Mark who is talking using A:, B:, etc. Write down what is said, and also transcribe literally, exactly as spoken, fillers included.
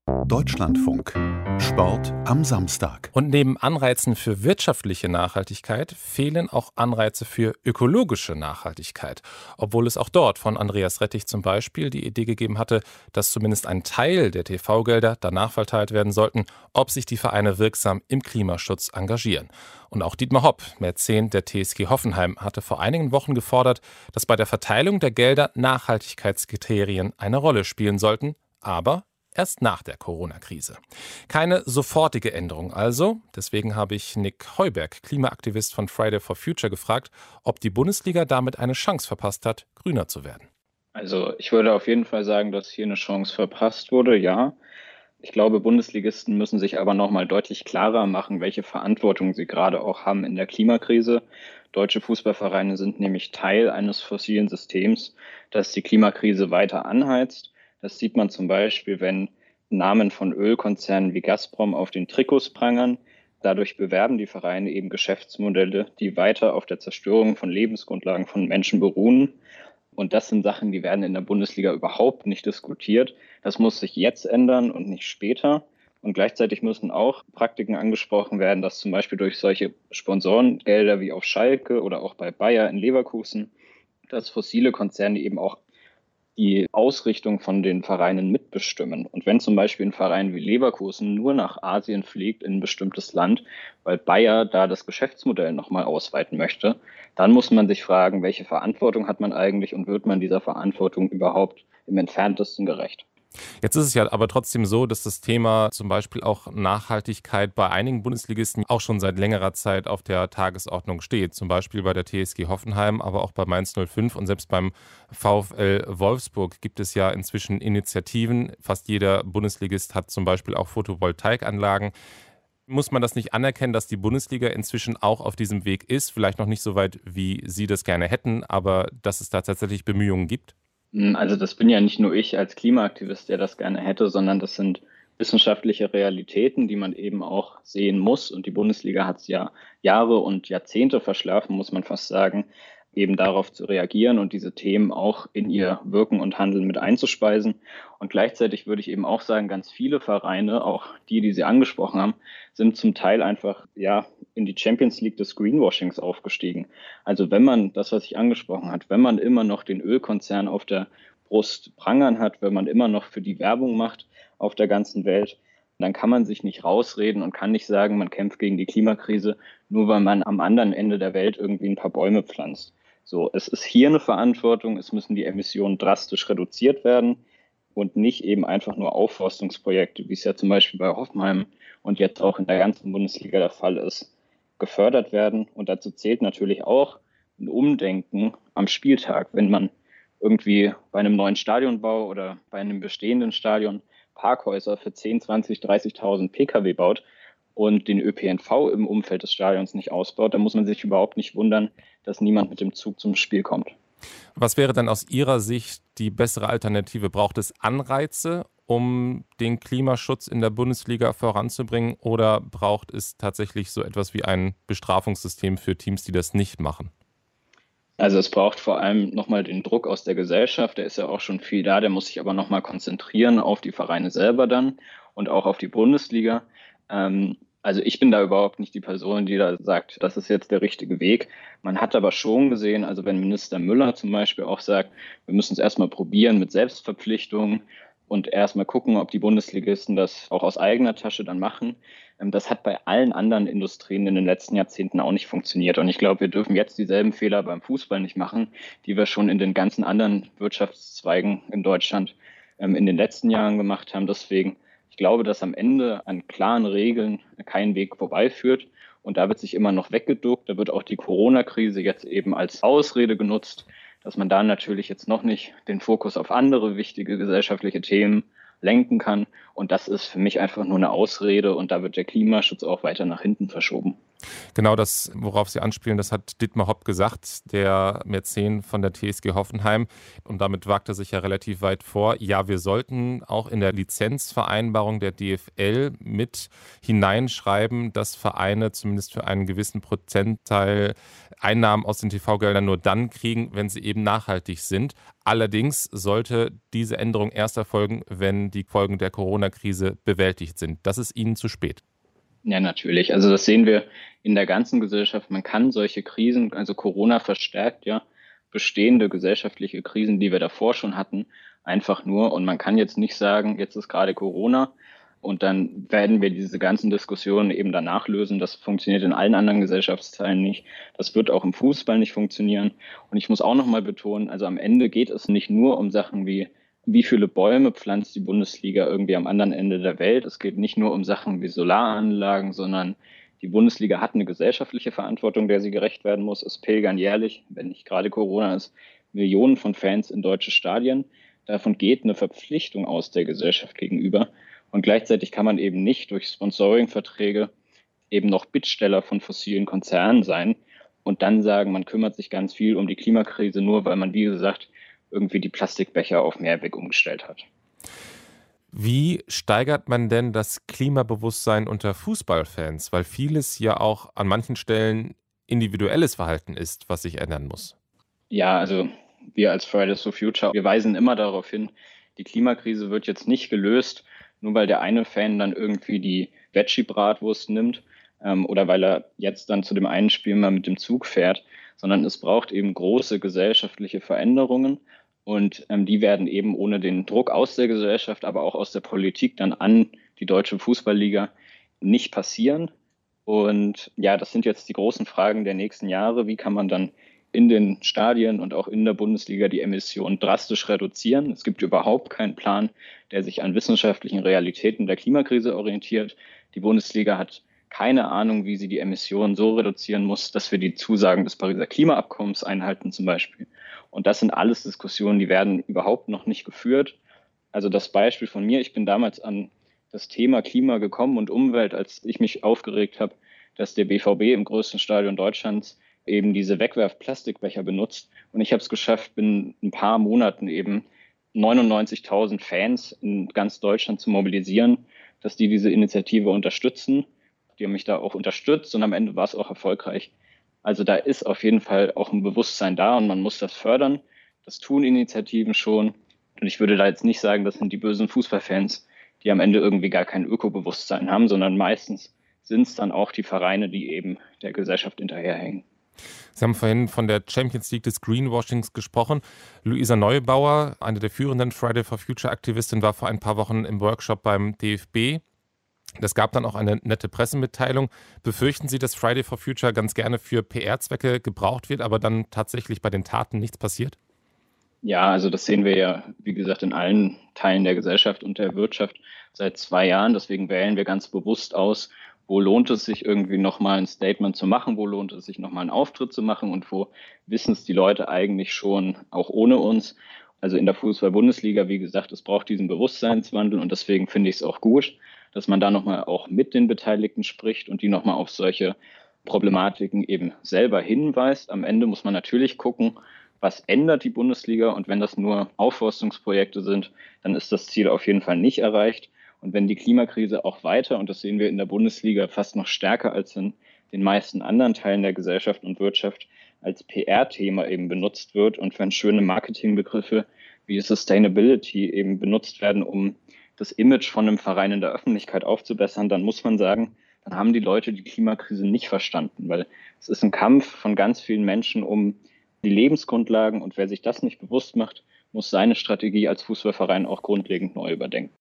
A: Deutschlandfunk. Sport am Samstag.
B: Und neben Anreizen für wirtschaftliche Nachhaltigkeit fehlen auch Anreize für ökologische Nachhaltigkeit. Obwohl es auch dort von Andreas Rettig zum Beispiel die Idee gegeben hatte, dass zumindest ein Teil der T V-Gelder danach verteilt werden sollten, ob sich die Vereine wirksam im Klimaschutz engagieren. Und auch Dietmar Hopp, Mäzen der T S G Hoffenheim, hatte vor einigen Wochen gefordert, dass bei der Verteilung der Gelder Nachhaltigkeitskriterien eine Rolle spielen sollten, aber erst nach der Corona-Krise. Keine sofortige Änderung also. Deswegen habe ich Nick Heuberg, Klimaaktivist von Friday for Future, gefragt, ob die Bundesliga damit eine Chance verpasst hat, grüner zu werden.
C: Also ich würde auf jeden Fall sagen, dass hier eine Chance verpasst wurde, ja. Ich glaube, Bundesligisten müssen sich aber nochmal deutlich klarer machen, welche Verantwortung sie gerade auch haben in der Klimakrise. Deutsche Fußballvereine sind nämlich Teil eines fossilen Systems, das die Klimakrise weiter anheizt. Das sieht man zum Beispiel, wenn Namen von Ölkonzernen wie Gazprom auf den Trikots prangern. Dadurch bewerben die Vereine eben Geschäftsmodelle, die weiter auf der Zerstörung von Lebensgrundlagen von Menschen beruhen. Und das sind Sachen, die werden in der Bundesliga überhaupt nicht diskutiert. Das muss sich jetzt ändern und nicht später. Und gleichzeitig müssen auch Praktiken angesprochen werden, dass zum Beispiel durch solche Sponsorengelder wie auf Schalke oder auch bei Bayer in Leverkusen, dass fossile Konzerne eben auch die Ausrichtung von den Vereinen mitbestimmen. Und wenn zum Beispiel ein Verein wie Leverkusen nur nach Asien fliegt, in ein bestimmtes Land, weil Bayer da das Geschäftsmodell nochmal ausweiten möchte, dann muss man sich fragen, welche Verantwortung hat man eigentlich und wird man dieser Verantwortung überhaupt im Entferntesten gerecht?
B: Jetzt ist es ja aber trotzdem so, dass das Thema zum Beispiel auch Nachhaltigkeit bei einigen Bundesligisten auch schon seit längerer Zeit auf der Tagesordnung steht. Zum Beispiel bei der T S G Hoffenheim, aber auch bei Mainz null fünf und selbst beim VfL Wolfsburg gibt es ja inzwischen Initiativen. Fast jeder Bundesligist hat zum Beispiel auch Photovoltaikanlagen. Muss man das nicht anerkennen, dass die Bundesliga inzwischen auch auf diesem Weg ist? Vielleicht noch nicht so weit, wie Sie das gerne hätten, aber dass es da tatsächlich Bemühungen gibt?
C: Also das bin ja nicht nur ich als Klimaaktivist, der das gerne hätte, sondern das sind wissenschaftliche Realitäten, die man eben auch sehen muss. Und die Bundesliga hat es ja Jahre und Jahrzehnte verschlafen, muss man fast sagen, eben darauf zu reagieren und diese Themen auch in ihr Wirken und Handeln mit einzuspeisen. Und gleichzeitig würde ich eben auch sagen, ganz viele Vereine, auch die, die Sie angesprochen haben, sind zum Teil einfach ja in die Champions League des Greenwashings aufgestiegen. Also wenn man das, was ich angesprochen habe, wenn man immer noch den Ölkonzern auf der Brust prangern hat, wenn man immer noch für die Werbung macht auf der ganzen Welt, dann kann man sich nicht rausreden und kann nicht sagen, man kämpft gegen die Klimakrise, nur weil man am anderen Ende der Welt irgendwie ein paar Bäume pflanzt. So, es ist hier eine Verantwortung, es müssen die Emissionen drastisch reduziert werden und nicht eben einfach nur Aufforstungsprojekte, wie es ja zum Beispiel bei Hoffenheim und jetzt auch in der ganzen Bundesliga der Fall ist, gefördert werden. Und dazu zählt natürlich auch ein Umdenken am Spieltag, wenn man irgendwie bei einem neuen Stadionbau oder bei einem bestehenden Stadion Parkhäuser für zehn, zwanzig, dreißigtausend Pkw baut und den Ö P N V im Umfeld des Stadions nicht ausbaut, dann muss man sich überhaupt nicht wundern, dass niemand mit dem Zug zum Spiel kommt.
B: Was wäre denn aus Ihrer Sicht die bessere Alternative? Braucht es Anreize, um den Klimaschutz in der Bundesliga voranzubringen, oder braucht es tatsächlich so etwas wie ein Bestrafungssystem für Teams, die das nicht machen?
C: Also es braucht vor allem nochmal den Druck aus der Gesellschaft, der ist ja auch schon viel da, der muss sich aber nochmal konzentrieren auf die Vereine selber dann und auch auf die Bundesliga. Ähm, also ich bin da überhaupt nicht die Person, die da sagt, das ist jetzt der richtige Weg. Man hat aber schon gesehen, also wenn Minister Müller zum Beispiel auch sagt, wir müssen es erstmal probieren mit Selbstverpflichtungen und erstmal gucken, ob die Bundesligisten das auch aus eigener Tasche dann machen. Das hat bei allen anderen Industrien in den letzten Jahrzehnten auch nicht funktioniert. Und ich glaube, wir dürfen jetzt dieselben Fehler beim Fußball nicht machen, die wir schon in den ganzen anderen Wirtschaftszweigen in Deutschland in den letzten Jahren gemacht haben. Deswegen, ich glaube, dass am Ende an klaren Regeln kein Weg vorbeiführt. Und da wird sich immer noch weggeduckt. Da wird auch die Corona-Krise jetzt eben als Ausrede genutzt, dass man da natürlich jetzt noch nicht den Fokus auf andere wichtige gesellschaftliche Themen lenken kann. Und das ist für mich einfach nur eine Ausrede und da wird der Klimaschutz auch weiter nach hinten verschoben.
B: Genau das, worauf Sie anspielen, das hat Dietmar Hopp gesagt, der Mäzen von der T S G Hoffenheim. Und damit wagt er sich ja relativ weit vor. Ja, wir sollten auch in der Lizenzvereinbarung der D F L mit hineinschreiben, dass Vereine zumindest für einen gewissen Prozentteil Einnahmen aus den T V-Geldern nur dann kriegen, wenn sie eben nachhaltig sind. Allerdings sollte diese Änderung erst erfolgen, wenn die Folgen der Corona-Krise bewältigt sind. Das ist Ihnen zu spät.
C: Ja, natürlich. Also das sehen wir in der ganzen Gesellschaft. Man kann solche Krisen, also Corona verstärkt ja bestehende gesellschaftliche Krisen, die wir davor schon hatten, einfach nur. Und man kann jetzt nicht sagen, jetzt ist gerade Corona und dann werden wir diese ganzen Diskussionen eben danach lösen. Das funktioniert in allen anderen Gesellschaftsteilen nicht. Das wird auch im Fußball nicht funktionieren. Und ich muss auch nochmal betonen, also am Ende geht es nicht nur um Sachen wie wie viele Bäume pflanzt die Bundesliga irgendwie am anderen Ende der Welt. Es geht nicht nur um Sachen wie Solaranlagen, sondern die Bundesliga hat eine gesellschaftliche Verantwortung, der sie gerecht werden muss. Es pilgern jährlich, wenn nicht gerade Corona ist, Millionen von Fans in deutsche Stadien. Davon geht eine Verpflichtung aus der Gesellschaft gegenüber. Und gleichzeitig kann man eben nicht durch Sponsoring-Verträge eben noch Bittsteller von fossilen Konzernen sein und dann sagen, man kümmert sich ganz viel um die Klimakrise, nur weil man, wie gesagt, irgendwie die Plastikbecher auf Mehrweg umgestellt hat.
B: Wie steigert man denn das Klimabewusstsein unter Fußballfans? Weil vieles ja auch an manchen Stellen individuelles Verhalten ist, was sich ändern muss.
C: Ja, also wir als Fridays for Future, wir weisen immer darauf hin, die Klimakrise wird jetzt nicht gelöst, nur weil der eine Fan dann irgendwie die Veggie-Bratwurst nimmt ähm, oder weil er jetzt dann zu dem einen Spiel mal mit dem Zug fährt, sondern es braucht eben große gesellschaftliche Veränderungen. Und ähm, die werden eben ohne den Druck aus der Gesellschaft, aber auch aus der Politik dann an die Deutsche Fußballliga nicht passieren. Und ja, das sind jetzt die großen Fragen der nächsten Jahre. Wie kann man dann in den Stadien und auch in der Bundesliga die Emissionen drastisch reduzieren? Es gibt überhaupt keinen Plan, der sich an wissenschaftlichen Realitäten der Klimakrise orientiert. Die Bundesliga hat keine Ahnung, wie sie die Emissionen so reduzieren muss, dass wir die Zusagen des Pariser Klimaabkommens einhalten zum Beispiel. Und das sind alles Diskussionen, die werden überhaupt noch nicht geführt. Also das Beispiel von mir, ich bin damals an das Thema Klima gekommen und Umwelt, als ich mich aufgeregt habe, dass der B V B im größten Stadion Deutschlands eben diese Wegwerf-Plastikbecher benutzt. Und ich habe es geschafft, binnen ein paar Monaten eben neunundneunzigtausend Fans in ganz Deutschland zu mobilisieren, dass die diese Initiative unterstützen. Die haben mich da auch unterstützt und am Ende war es auch erfolgreich. Also da ist auf jeden Fall auch ein Bewusstsein da und man muss das fördern. Das tun Initiativen schon. Und ich würde da jetzt nicht sagen, das sind die bösen Fußballfans, die am Ende irgendwie gar kein Ökobewusstsein haben, sondern meistens sind es dann auch die Vereine, die eben der Gesellschaft hinterherhängen.
B: Sie haben vorhin von der Champions League des Greenwashings gesprochen. Luisa Neubauer, eine der führenden Friday for Future Aktivistin, war vor ein paar Wochen im Workshop beim D F B. Das gab dann auch eine nette Pressemitteilung. Befürchten Sie, dass Friday for Future ganz gerne für P R-Zwecke gebraucht wird, aber dann tatsächlich bei den Taten nichts passiert?
C: Ja, also das sehen wir ja, wie gesagt, in allen Teilen der Gesellschaft und der Wirtschaft seit zwei Jahren. Deswegen wählen wir ganz bewusst aus, wo lohnt es sich irgendwie nochmal ein Statement zu machen, wo lohnt es sich nochmal einen Auftritt zu machen und wo wissen es die Leute eigentlich schon, auch ohne uns. Also in der Fußball-Bundesliga, wie gesagt, es braucht diesen Bewusstseinswandel und deswegen finde ich es auch gut, dass man da nochmal auch mit den Beteiligten spricht und die nochmal auf solche Problematiken eben selber hinweist. Am Ende muss man natürlich gucken, was ändert die Bundesliga und wenn das nur Aufforstungsprojekte sind, dann ist das Ziel auf jeden Fall nicht erreicht. Und wenn die Klimakrise auch weiter, und das sehen wir in der Bundesliga fast noch stärker als in den meisten anderen Teilen der Gesellschaft und Wirtschaft, als P R-Thema eben benutzt wird und wenn schöne Marketingbegriffe wie Sustainability eben benutzt werden, um das Image von einem Verein in der Öffentlichkeit aufzubessern, dann muss man sagen, dann haben die Leute die Klimakrise nicht verstanden, weil es ist ein Kampf von ganz vielen Menschen um die Lebensgrundlagen und wer sich das nicht bewusst macht, muss seine Strategie als Fußballverein auch grundlegend neu überdenken.